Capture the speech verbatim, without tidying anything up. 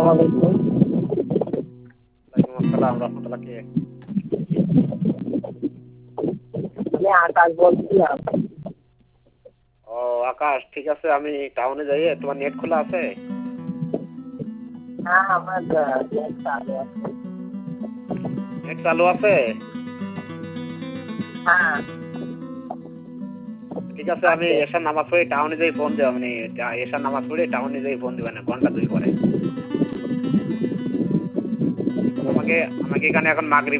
আলাইকুম। ওয়ালাইকুম আসসালাম রাহমাতুল্লাহ কে? আমি আকাশ বলছিলাম। ও আকাশ ঠিক আছে আমি টাউনে যাই তোমার নেট খোলা আছে? হ্যাঁ আমার নেট চালু আছে। নেট চালু আছে? হ্যাঁ। ঠিক আছে আমি এশার নামাজ পড়ে টাউনে যাই ফোন দেব মানে এশার নামাজ পড়ে টাউনে যাই ফোন দিবেন ঘন্টা দুই পরে। আমাকে আমাকে এখানে এখন মাগরিব